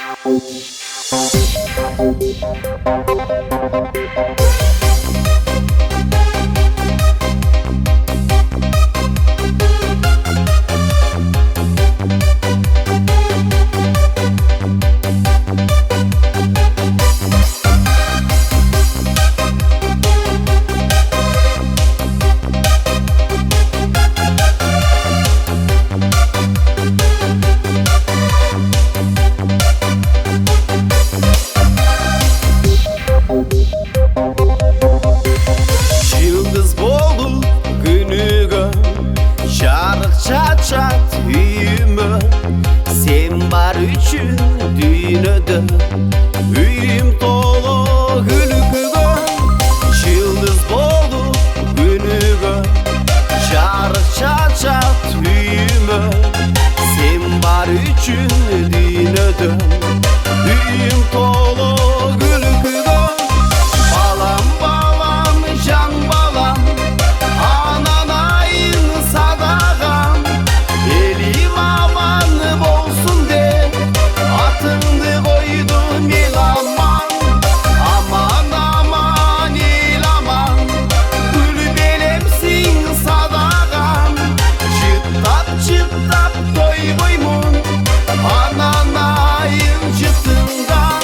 Yıldız bolu günüge şarık çat üyüme, sen var üçün dünyada üyüm dolu gülüge. Yıldız bolu günüge şarık çat üyüme, sen var üçün dünyada üyüm dolu gülüge. Balam balam can balam, ananayın sadakam, elim aman bolsun de atındı koydum el aman. Aman aman el aman, gül belemsin sadakam, çıttap çıttap doy boymun ananayın çıtından.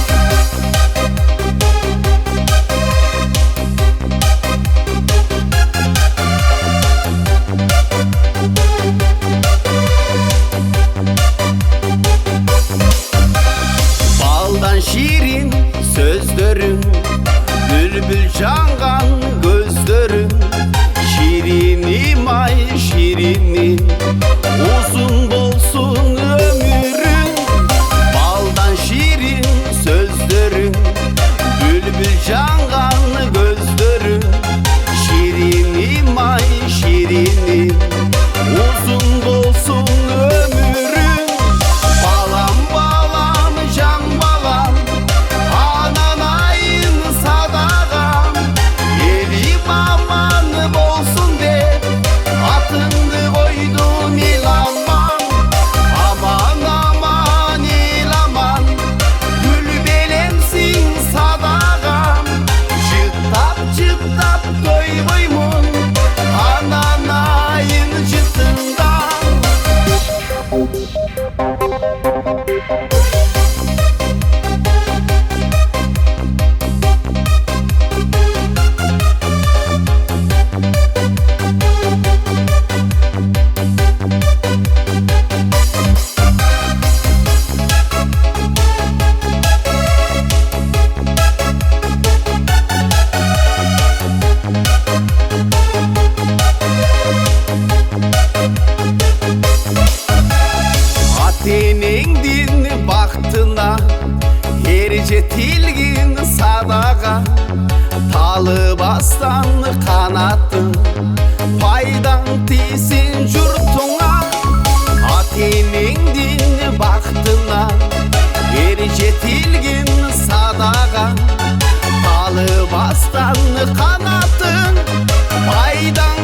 Baldan şirin sözlerin, bülbül cangan gözlerin, şirinim ay şirinim, uzun bolsun ömürün. Baldan şirin sözlerin, bülbül cangan gözlerin, şirinim ay şirinim, uzun bolsun ömürün. Balam balam can balam, ananayın sadakam, elim aman bolsun de atındı koydum el aman. Aman aman el aman, gül belemsin sadakam, çıttap çıttap doy boymun ananayın çıtından. Senin din baktına hercetilgin sadaka, talı bastan kanattın faydan tisin jurtuna. Senin din baktına hercetilgin sadaka, talı bastan kanattın faydan